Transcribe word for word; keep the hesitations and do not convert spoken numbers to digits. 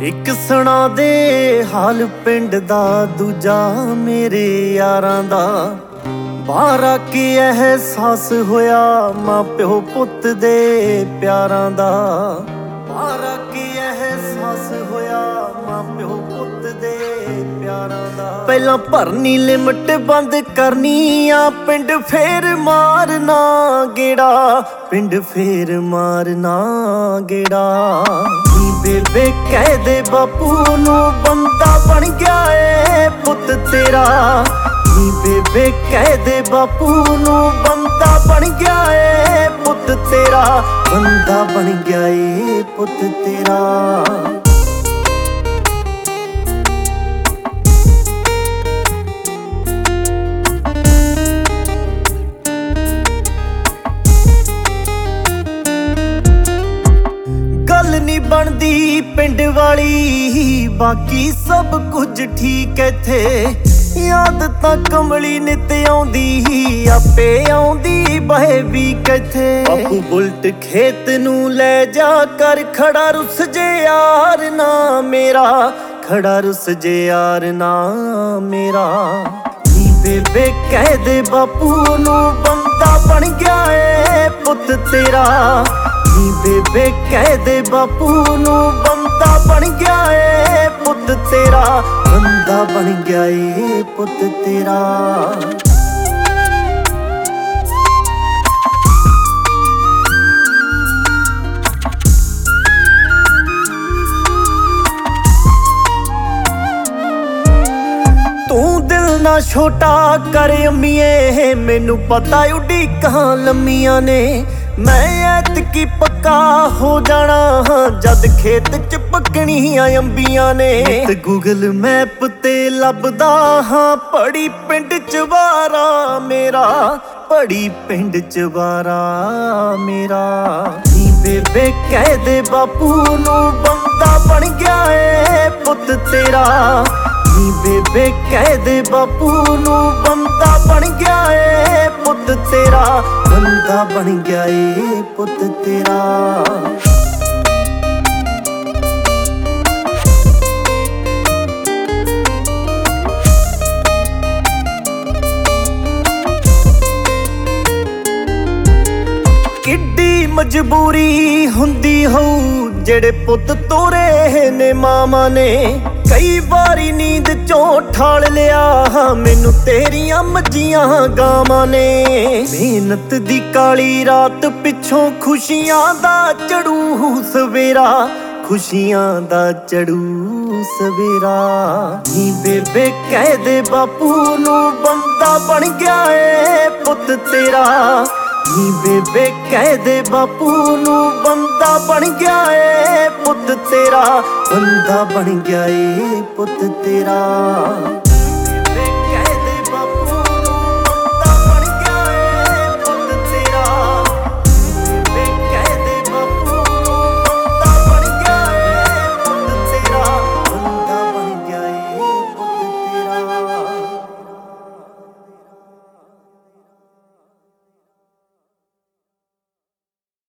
ਇੱਕ ਸੁਣਾ ਦੇ ਹਾਲ ਪਿੰਡ ਦਾ, ਦੂਜਾ ਮੇਰੇ ਯਾਰਾਂ ਦਾ। ਬਾਹਰ ਆ ਕੇ ਅਹਿਸਾਸ ਹੋਇਆ ਮਾਂ ਪਿਓ ਪੁੱਤ ਦੇ ਪਿਆਰਾਂ ਦਾ। ਬਾਹਰ ਆ ਕੇ ਅਹਿਸਾਸ ਹੋਇਆ ਮਾਂ ਪਿਓ ਪੁੱਤ ਦੇ ਪਿਆਰਾਂ ਦਾ। ਪਹਿਲਾਂ ਭਰਨੀ ਲਿਮਟ ਬੰਦ ਕਰਨੀ ਆ, ਪਿੰਡ ਫੇਰ ਮਾਰਨਾ ਗੇੜਾ, ਪਿੰਡ ਫੇਰ ਮਾਰਨਾ ਗੇੜਾ। ਨੀ ਬੇਬੇ ਕਹਿ ਦੇ ਬਾਪੂ ਨੂੰ ਬੰਦਾ ਬਣ ਗਿਆ ਏ ਪੁੱਤ ਤੇਰਾ। ਨੀ ਬੇਬੇ ਕਹਿ ਦੇ ਬਾਪੂ ਨੂੰ ਬੰਦਾ ਬਣ ਗਿਆ ਏ ਪੁੱਤ ਤੇਰਾ, ਬੰਦਾ ਬਣ ਗਿਆ ਏ ਪੁੱਤ ਤੇਰਾ। ਗੱਲ ਨੀ ਬਣਦੀ ਪਿੰਡ ਵਾਲੀ, ਬਾਕੀ ਸਭ ਕੁਝ ਠੀਕ ਇੱਥੇ। ਯਾਦ ਤਾਂ ਕਮਲੀ ਨਿਤ ਆਉਂਦੀ, ਆਪੇ ਆਉਂਦੀ ਬਹੇ ਵੀ ਕਿੱਥੇ। ਬਾਪੂ ਬੁਲਟ ਖੇਤ ਨੂੰ ਲੈ ਜਾ ਕਰ ਖੜਾ, ਰੁੱਸ ਜੇ ਯਾਰ ਨਾ ਮੇਰਾ, ਖੜਾ ਰੁੱਸ ਜੇ ਯਾਰ ਨਾ ਮੇਰਾ। ਨੀ ਬੇਬੇ ਕਹਿ ਦੇ ਬਾਪੂ ਨੂੰ ਬੰਦਾ ਬਣ ਗਿਆ ਏ ਪੁੱਤ ਤੇਰਾ। ਨੀ ਬੇਬੇ ਕਹਿ ਦੇ ਬਾਪੂ ਨੂੰ ਬੰਦਾ ਬਣ ਗਿਆ ਏ ਪੁੱਤ ਤੇਰਾ, ਬੰਦਾ ਬਣ ਗਿਆ ਏ ਪੁੱਤ ਤੇਰਾ। ਤੂੰ ਦਿਲ ਨਾ ਛੋਟਾ ਕਰ ਅੰਮੀਏ, ਮੈਨੂੰ ਪਤਾ ਉਡੀਕਾਂ ਲੰਮੀਆਂ ਨੇ। ਮੈਂ ਐਤਕੀ ਪੱਕਾ ਹੋ ਜਾਣਾ ਜਦ ਖੇਤ ਚ ਪੱਕਣੀਆਂ ਅੰਬੀਆਂ ਨੇ। ਤੇ ਗੂਗਲ ਮੈਪ ਤੇ ਲੱਭਦਾ ਹਾਂ ਪੜੀ ਪਿੰਡ ਚ ਵਾਰਾ ਮੇਰਾ, ਪੜੀ ਪਿੰਡ ਚ ਵਾਰਾ ਮੇਰਾ। ਨੀ ਬੇਬੇ ਕਹਿ ਦੇ ਬਾਪੂ ਨੂੰ ਬੰਦਾ ਬਣ ਗਿਆ ਏ ਪੁੱਤ ਤੇਰਾ। ਨੀ ਬੇਬੇ ਕਹਿ ਦੇ ਬਾਪੂ ਨੂੰ ਬੰਦਾ ਬਣ ਗਿਆ ਏ ਪੁੱਤ ਤੇਰਾ, ਬੰਦਾ ਬਣ ਗਿਆ ਏ ਪੁੱਤ ਤੇਰਾ। ਕਿੱਡੀ ਮਜਬੂਰੀ ਹੁੰਦੀ ਹੋਊ ਜਿਹੜੇ ਪੁੱਤ ਤੋਰੇ ਨੇ ਮਾਵਾਂ ਨੇ। ਕਈ ਵਾਰੀ ਨੀਂਦ ਚੋਂ ਠਾਲ ਲਿਆ ਮੈਨੂੰ ਤੇਰੀਆਂ ਮੱਝੀਆਂ ਗਾਵਾਂ ਨੇ। ਮਿਹਨਤ ਦੀ ਕਾਲੀ ਰਾਤ ਪਿੱਛੋਂ ਖੁਸ਼ੀਆਂ ਦਾ ਚੜੂ ਸਵੇਰਾ, ਖੁਸ਼ੀਆਂ ਦਾ ਚੜੂ ਸਵੇਰਾ। ਨੀ ਬੇਬੇ ਕਹਿ ਦੇ ਬਾਪੂ ਨੂੰ ਬੰਦਾ ਬਣ ਗਿਆ ਏ ਪੁੱਤ ਤੇਰਾ। ਨੀ ਬੇਬੇ ਕਹਿ ਦੇ ਬਾਪੂ ਨੂੰ ਬੰਦਾ ਬਣ ਗਿਆ ਏ ਪੁੱਤ ਤੇਰਾ, ਬੰਦਾ ਬਣ ਗਿਆ ਏ ਪੁੱਤ ਤੇਰਾ।